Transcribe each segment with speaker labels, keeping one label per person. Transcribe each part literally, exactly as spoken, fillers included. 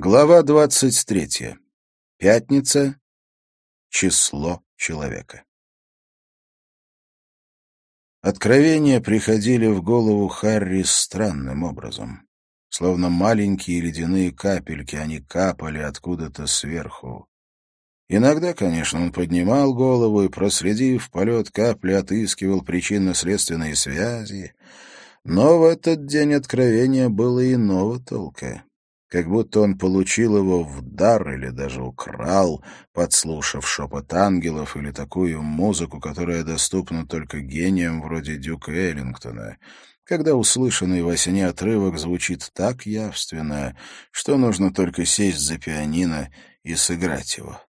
Speaker 1: Глава двадцать третья. Пятница. Число человека. Откровения приходили в голову Харри странным образом. Словно маленькие ледяные капельки, они капали откуда-то сверху. Иногда, конечно, он поднимал голову и, проследив полет капли, отыскивал причинно-следственные связи. Но в этот день откровения было иного толка. Как будто он получил его в дар или даже украл, подслушав шепот ангелов или такую музыку, которая доступна только гениям вроде Дюка Эллингтона, когда услышанный во сне отрывок звучит так явственно, что нужно только сесть за пианино и сыграть его.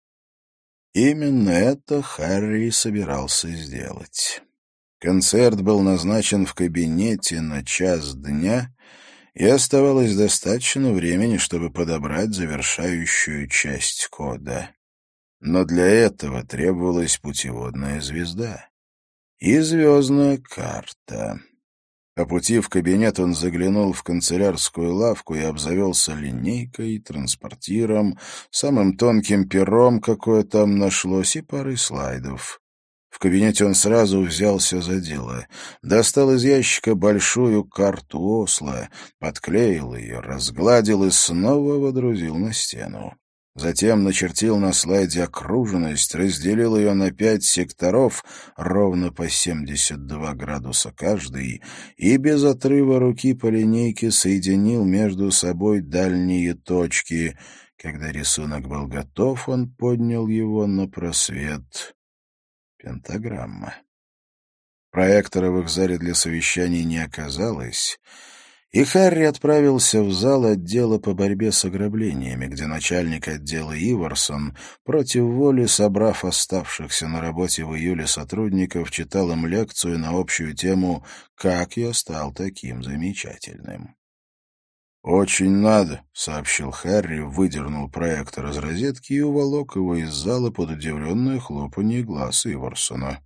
Speaker 1: Именно это Харри собирался сделать. Концерт был назначен в кабинете на час дня, и оставалось достаточно времени, чтобы подобрать завершающую часть кода. Но для этого требовалась путеводная звезда и звездная карта. По пути в кабинет он заглянул в канцелярскую лавку и обзавелся линейкой, транспортиром, самым тонким пером, какое там нашлось, и парой слайдов. В кабинете он сразу взялся за дело. Достал из ящика большую карту Осло, подклеил ее, разгладил и снова водрузил на стену. Затем начертил на слайде окружность, разделил ее на пять секторов, ровно по семьдесят два градуса каждый, и без отрыва руки по линейке соединил между собой дальние точки. Когда рисунок был готов, он поднял его на просвет. Пентаграмма. Проектора в их зале для совещаний не оказалось, и Харри отправился в зал отдела по борьбе с ограблениями, где начальник отдела Иварсон, против воли собрав оставшихся на работе в июле сотрудников, читал им лекцию на общую тему «Как я стал таким замечательным». «Очень надо», — сообщил Харри, выдернул проектор из розетки и уволок его из зала под удивленное хлопанье глаз Иварсона.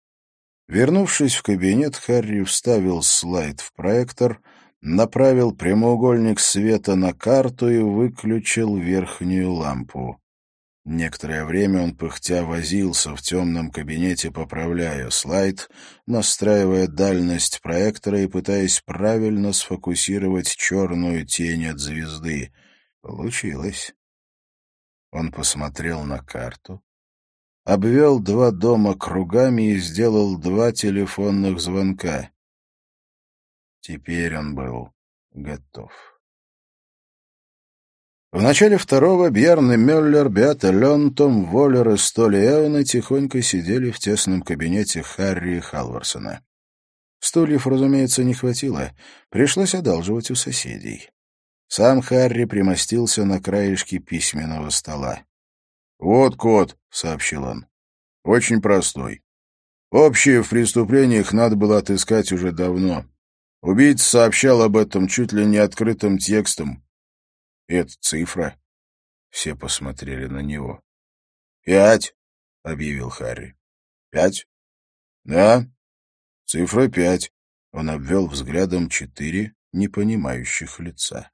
Speaker 1: Вернувшись в кабинет, Харри вставил слайд в проектор, направил прямоугольник света на карту и выключил верхнюю лампу. Некоторое время он пыхтя возился в темном кабинете, поправляя слайд, настраивая дальность проектора и пытаясь правильно сфокусировать черную тень от звезды. Получилось. Он посмотрел на карту, обвел два дома кругами и сделал два телефонных звонка. Теперь он был готов. В начале второго Бьерн и Мюллер, Беата Лен, Том Воллер и Столи Эвана тихонько сидели в тесном кабинете Харри и Халварсона. Стульев, разумеется, не хватило, пришлось одалживать у соседей. Сам Харри примостился на краешке письменного стола. «Вот код», — сообщил он. «Очень простой. Общее в преступлениях надо было отыскать уже давно. Убийца сообщал об этом чуть ли не открытым текстом. Это цифра». Все посмотрели на него. «Пять», — объявил Харри. «Пять?» «Да, цифра пять». Он обвел взглядом четыре непонимающих лица.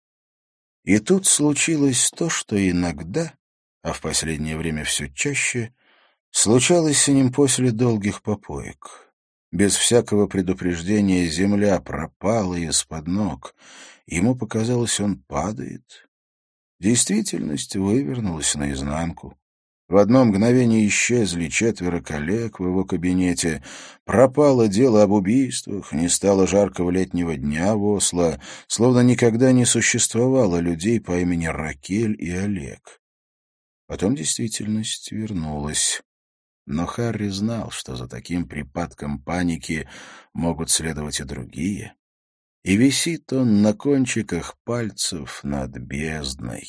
Speaker 1: И тут случилось то, что иногда, а в последнее время все чаще, случалось с ним после долгих попоек. Без всякого предупреждения земля пропала из-под ног. Ему показалось, он падает. Действительность вывернулась наизнанку. В одно мгновение исчезли четверо коллег в его кабинете. Пропало дело об убийствах, не стало жаркого летнего дня в Осло, словно никогда не существовало людей по имени Ракель и Олег. Потом действительность вернулась. Но Харри знал, что за таким припадком паники могут следовать и другие. И висит он на кончиках пальцев над бездной.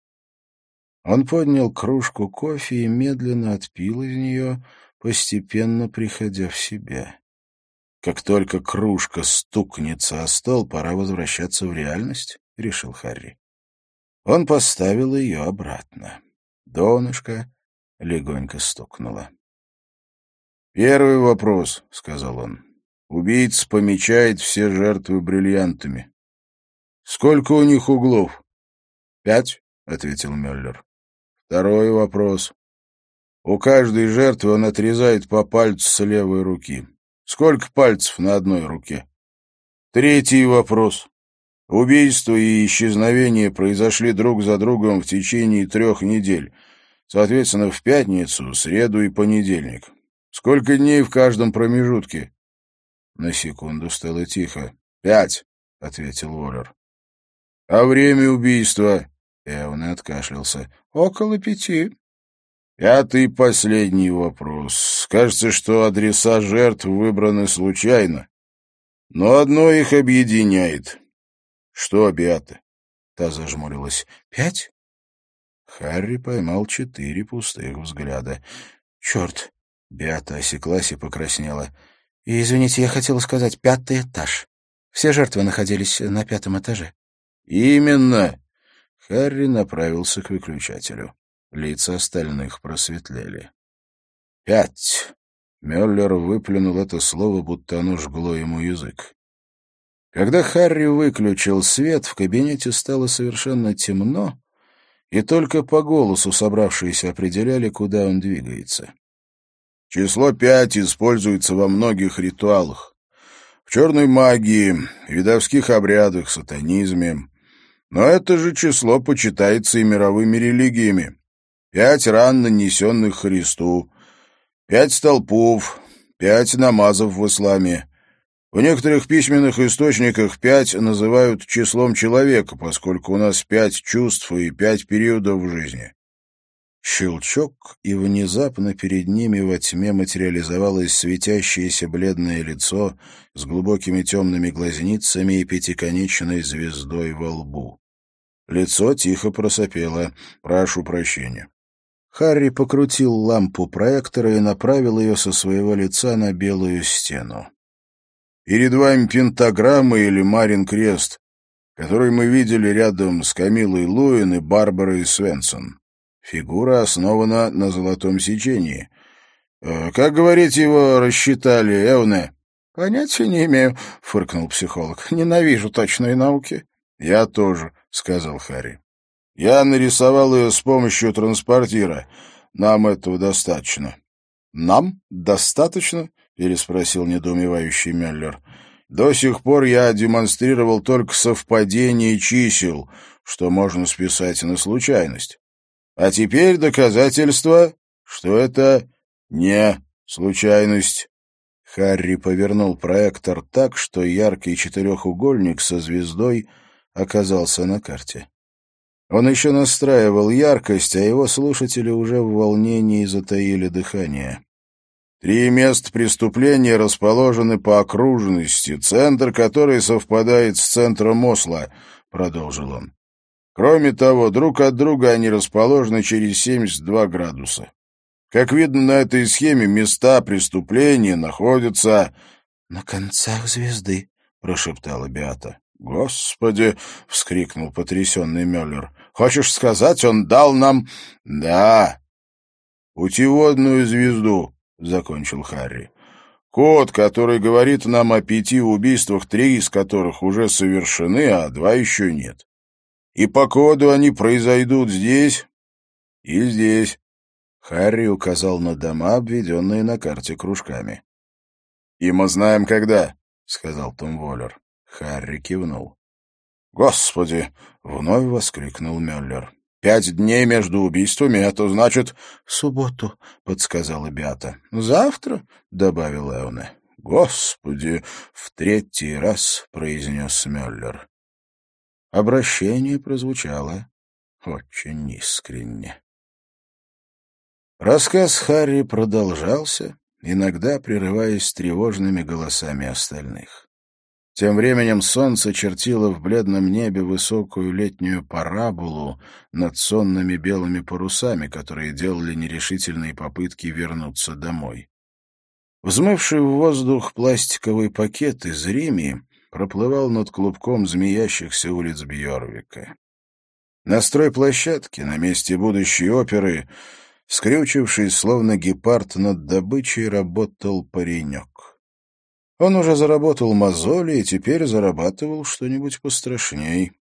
Speaker 1: Он поднял кружку кофе и медленно отпил из нее, постепенно приходя в себя. Как только кружка стукнется о стол, пора возвращаться в реальность, — решил Харри. Он поставил ее обратно. Донышко легонько стукнуло. «Первый вопрос», — сказал он. «Убийца помечает все жертвы бриллиантами. Сколько у них углов?» «Пять», — ответил Мюллер. Второй вопрос. У каждой жертвы он отрезает по пальцу с левой руки. Сколько пальцев на одной руке? Третий вопрос. Убийство и исчезновение произошли друг за другом в течение трех недель, соответственно, в пятницу, среду и понедельник. Сколько дней в каждом промежутке? На секунду стало тихо. «Пять», — ответил Уоллер. «А время убийства?» Эван откашлялся. «Около пяти». Пятый и последний вопрос. Кажется, что адреса жертв выбраны случайно, но одно их объединяет. Что, Беата? Та зажмурилась. Пять? Харри поймал четыре пустых взгляда. Черт! Беата осеклась и покраснела. И, извините, я хотела сказать, пятый этаж. Все жертвы находились на пятом этаже. Именно. Харри направился к выключателю. Лица остальных просветлели. «Пять!» Мюллер выплюнул это слово, будто оно жгло ему язык. Когда Харри выключил свет, в кабинете стало совершенно темно, и только по голосу собравшиеся определяли, куда он двигается. «Число пять используется во многих ритуалах. В черной магии, ведовских обрядах, сатанизме. Но это же число почитается и мировыми религиями. Пять ран, нанесенных Христу, пять столпов, пять намазов в исламе. В некоторых письменных источниках пять называют числом человека, поскольку у нас пять чувств и пять периодов в жизни». Щелчок, и внезапно перед ними во тьме материализовалось светящееся бледное лицо с глубокими темными глазницами и пятиконечной звездой во лбу. Лицо тихо просопело. «Прошу прощения». Харри покрутил лампу проектора и направил ее со своего лица на белую стену. «Перед вами пентаграмма или Марин крест, который мы видели рядом с Камилой Луин и Барбарой Свенсон. Фигура основана на золотом сечении. Как, говорите, его рассчитали, Эвне?» «Понятия не имею», — фыркнул психолог. «Ненавижу точные науки». «Я тоже», — сказал Харри. «Я нарисовал ее с помощью транспортира. Нам этого достаточно». «Нам достаточно?» — переспросил недоумевающий Мюллер. «До сих пор я демонстрировал только совпадение чисел, что можно списать на случайность. А теперь доказательство, что это не случайность». Харри повернул проектор так, что яркий четырехугольник со звездой оказался на карте. Он еще настраивал яркость, а его слушатели уже в волнении затаили дыхание. «Три места преступления расположены по окружности, центр которой совпадает с центром Осло», — продолжил он. «Кроме того, друг от друга они расположены через семьдесят два градуса. Как видно на этой схеме, места преступления находятся...» «На концах звезды», — прошептала Беата. «Господи!» — вскрикнул потрясенный Мюллер. «Хочешь сказать, он дал нам...» «Да, путеводную звезду», — закончил Харри. «Код, который говорит нам о пяти убийствах, три из которых уже совершены, а два еще нет. И по коду они произойдут здесь и здесь». Харри указал на дома, обведенные на карте кружками. «И мы знаем, когда», — сказал Том Воллер. Харри кивнул. «Господи!» — вновь воскликнул Мюллер. «Пять дней между убийствами — это значит...» «В субботу», — подсказала Беата. «Завтра», — добавил Эвне. «Господи!» — в третий раз произнес Мюллер. Обращение прозвучало очень искренне. Рассказ Харри продолжался, иногда прерываясь тревожными голосами остальных. Тем временем солнце чертило в бледном небе высокую летнюю параболу над сонными белыми парусами, которые делали нерешительные попытки вернуться домой. Взмывший в воздух пластиковый пакет из Рими проплывал над клубком змеящихся улиц Бьорвика. На стройплощадке, на месте будущей оперы, скрючившись, словно гепард над добычей, работал паренек. Он уже заработал мозоли и теперь зарабатывал что-нибудь пострашней.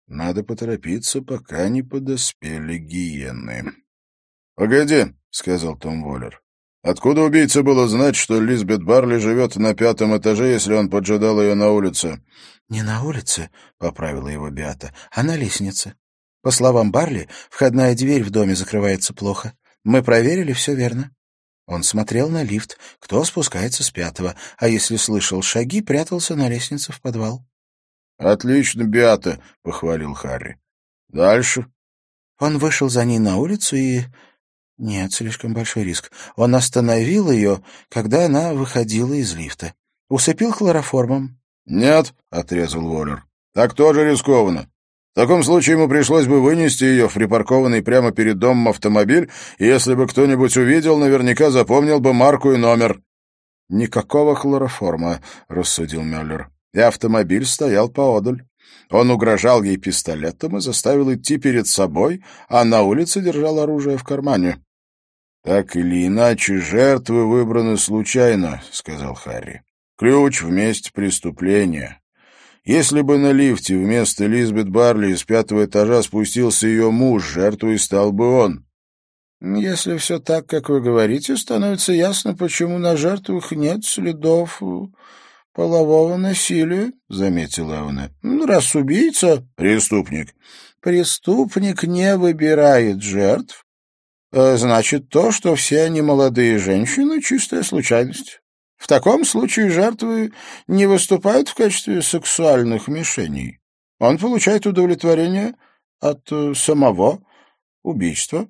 Speaker 1: Надо поторопиться, пока не подоспели гиены. — Погоди, — сказал Том Воллер. — Откуда убийце было знать, что Лизбет Барли живет на пятом этаже, если он поджидал ее на улице? — Не на улице, — поправила его Беата, — а на лестнице. По словам Барли, входная дверь в доме закрывается плохо. Мы проверили, все верно. Он смотрел на лифт, кто спускается с пятого, а если слышал шаги, прятался на лестнице в подвал. — Отлично, Беата, — похвалил Харри. — Дальше? Он вышел за ней на улицу и... Нет, слишком большой риск. Он остановил ее, когда она выходила из лифта. Усыпил хлороформом. — Нет, — отрезал Воллер. — Так тоже рискованно. В таком случае ему пришлось бы вынести ее в припаркованный прямо перед домом автомобиль, и если бы кто-нибудь увидел, наверняка запомнил бы марку и номер. — Никакого хлороформа, — рассудил Мюллер. И автомобиль стоял поодаль. Он угрожал ей пистолетом и заставил идти перед собой, а на улице держал оружие в кармане. — Так или иначе, жертвы выбраны случайно, — сказал Харри. — Ключ в месте преступления. Если бы на лифте вместо Лизбет Барли из пятого этажа спустился ее муж, жертвой стал бы он. — Если все так, как вы говорите, становится ясно, почему на жертвах нет следов полового насилия, — заметила Эвна. — Ну, раз убийца... — Преступник. — Преступник не выбирает жертв. Значит, то, что все они молодые женщины, — чистая случайность. В таком случае жертвы не выступают в качестве сексуальных мишеней. Он получает удовлетворение от самого убийства.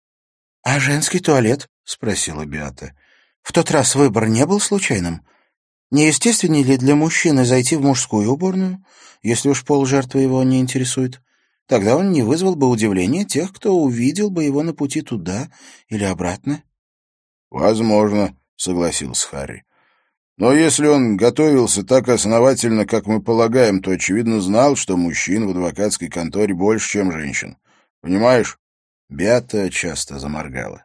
Speaker 1: — А женский туалет? — спросила Беата. — В тот раз выбор не был случайным? Не естественнее ли для мужчины зайти в мужскую уборную, если уж пол жертвы его не интересует? Тогда он не вызвал бы удивления тех, кто увидел бы его на пути туда или обратно. — Возможно, — согласился Харри. Но если он готовился так основательно, как мы полагаем, то, очевидно, знал, что мужчин в адвокатской конторе больше, чем женщин. Понимаешь? Беата часто заморгала.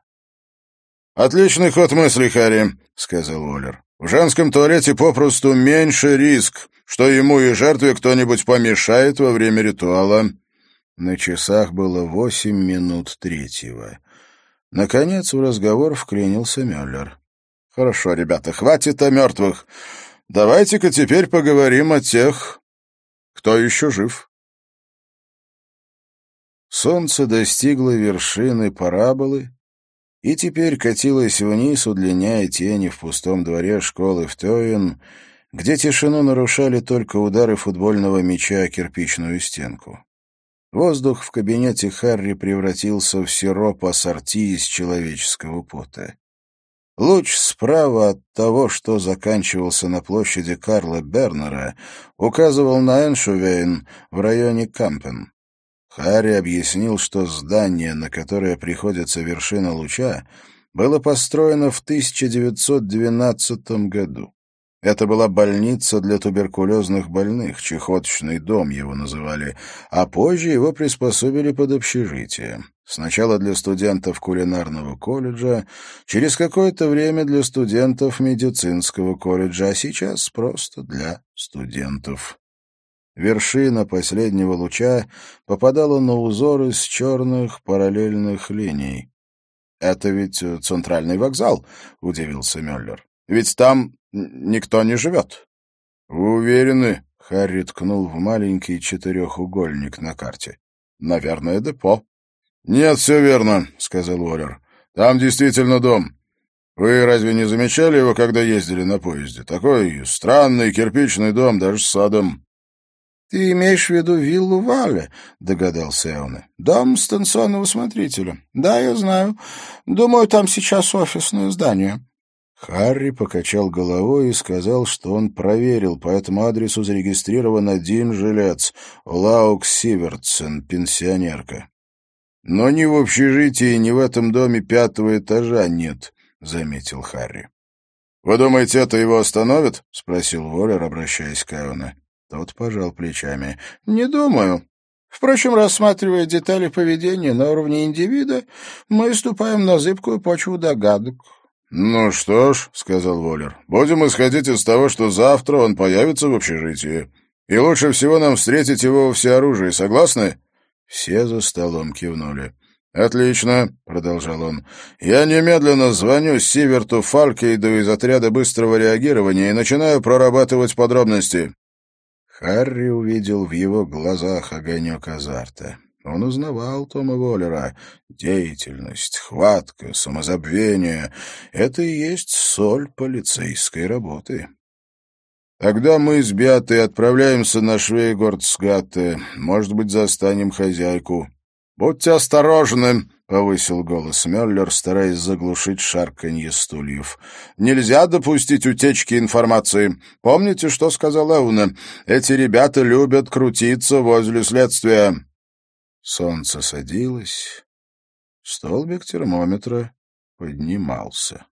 Speaker 1: — Отличный ход мысли, Харри, — сказал Уоллер. — В женском туалете попросту меньше риск, что ему и жертве кто-нибудь помешает во время ритуала. На часах было восемь минут третьего. Наконец в разговор вклинился Мюллер. — Хорошо, ребята, хватит о мертвых. Давайте-ка теперь поговорим о тех, кто еще жив. Солнце достигло вершины параболы и теперь катилось вниз, удлиняя тени в пустом дворе школы в Тёен, где тишину нарушали только удары футбольного мяча о кирпичную стенку. Воздух в кабинете Харри превратился в сироп ассорти из человеческого пота. Луч справа от того, что заканчивался на площади Карла Бернера, указывал на Эншувейн в районе Кампен. Харри объяснил, что здание, на которое приходится вершина луча, было построено в тысяча девятьсот двенадцатом году. Это была больница для туберкулезных больных, чехоточный дом его называли, а позже его приспособили под общежитие. Сначала для студентов кулинарного колледжа, через какое-то время для студентов медицинского колледжа, а сейчас просто для студентов. Вершина последнего луча попадала на узор из черных параллельных линий. — Это ведь центральный вокзал, — удивился Мюллер. — Ведь там никто не живет. — Вы уверены? — Харри ткнул в маленький четырехугольник на карте. — Наверное, депо. — Нет, все верно, — сказал Уоллер. — Там действительно дом. Вы разве не замечали его, когда ездили на поезде? Такой странный кирпичный дом, даже с садом. — Ты имеешь в виду виллу Вале, — догадался Эвне. — Дом станционного смотрителя. Да, я знаю. Думаю, там сейчас офисное здание. Харри покачал головой и сказал, что он проверил, по этому адресу зарегистрирован один жилец — Лаук Сивертсен, пенсионерка. — Но ни в общежитии, ни в этом доме пятого этажа нет, — заметил Харри. — Вы думаете, это его остановит? — спросил Уоллер, обращаясь к Эвне. Тот пожал плечами. — Не думаю. Впрочем, рассматривая детали поведения на уровне индивида, мы ступаем на зыбкую почву догадок. — Ну что ж, — сказал Уоллер, — будем исходить из того, что завтра он появится в общежитии. И лучше всего нам встретить его во всеоружии. Согласны?» Все за столом кивнули. «Отлично», — продолжал он. «Я немедленно звоню Сиверту Фалькейду из отряда быстрого реагирования и начинаю прорабатывать подробности». Харри увидел в его глазах огонек азарта. Он узнавал Тома Воллера. Деятельность, хватка, самозабвение — это и есть соль полицейской работы. «Тогда мы с Беатой отправляемся на Швейгордсгатте. Может быть, застанем хозяйку». «Будьте осторожны», — повысил голос Мюллер, стараясь заглушить шарканье стульев. «Нельзя допустить утечки информации. Помните, что сказал Эуна? Эти ребята любят крутиться возле следствия». Солнце садилось, столбик термометра поднимался.